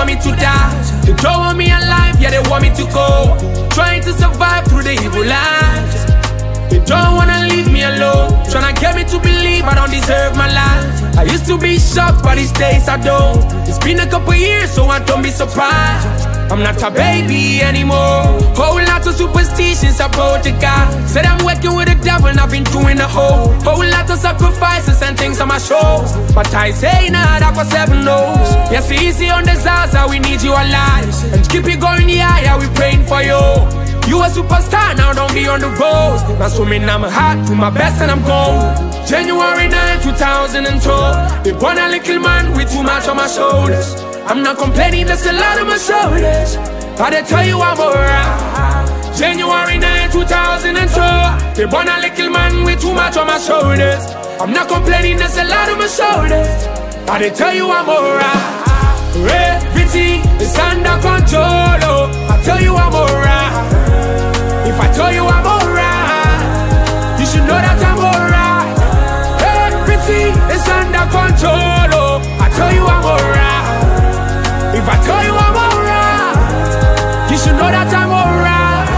want me to die. They don't want me alive, yeah, they want me to go. Trying to survive through the evil lies. They don't wanna leave me alone. Tryna get me to believe I don't deserve my life. I used to be shocked, but these days I don't. It's been a couple years, so I don't be surprised. I'm not a baby anymore. Whole lot of superstitions about the God. Said I'm working with the devil and I've been doing the whole lot of sacrifices and things on my shoulders. But I say nah, that was 7 no's. Yes, easy on the Zaza, we need you alive. And keep it going, yeah, we praying for you. You a superstar, now don't be on the roads. Now swimming, I'm hot, do my best and I'm gone. January 9, 2002. They born a little man with too much on my shoulders. I'm not complaining, there's a lot on my shoulders. But I tell you I'm alright. January 9, 2002. They born a little man with too much on my shoulders. I'm not complaining, there's a lot on my shoulders. But I tell you I'm alright. Everything is under control, oh. I tell you I'm alright. If I tell you I'm alright, you should know that I'm alright. Everything is under control, oh. I tell you I'm alright. If I tell you I'm alright, you should know that I'm alright.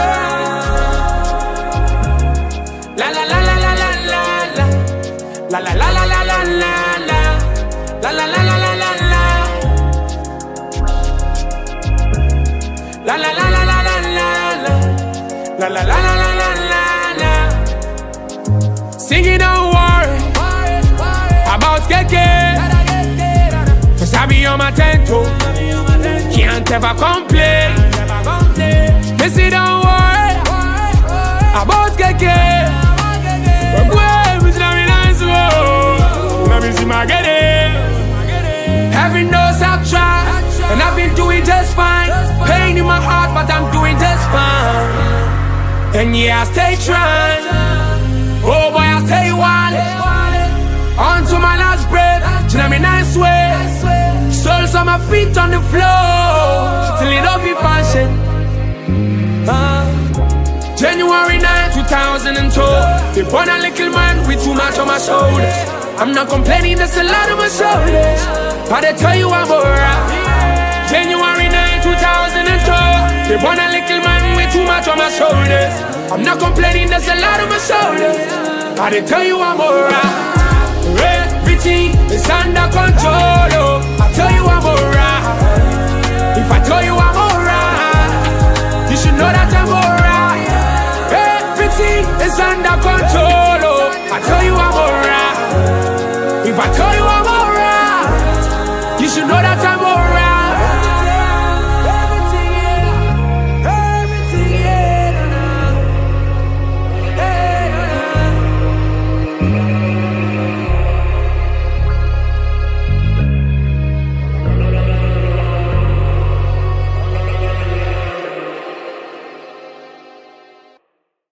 La la la la la la la la la la la la la la la la la la la la. La la la la la la la la la la la la la la. Singing don't worry about Keke, 'cause I be on my 10 toe. Can't ever complain. Missy don't worry about Keke. Heaven knows I've tried and I've been doing just fine. Pain in my heart, but I'm doing just fine. And yeah, I stay trying. Oh boy, I stay wild. On to my last breath. Do you know me nice way? Souls on my feet on the floor till it don't be fashion. January 9, 2002. They born a little man with too much on my shoulders. I'm not complaining, there's a lot on my shoulders. But I tell you I'm alright. January 9, 2002. They born a little man with too much on my shoulders. I'm not complaining, there's a lot on my shoulders. But I tell you I'm alright. Everything is under control, oh. I tell you I'm alright. If I tell you I'm alright, you should know that I'm alright. Everything is under control, oh. I tell you I'm alright. If I tell you I'm alright, you should know that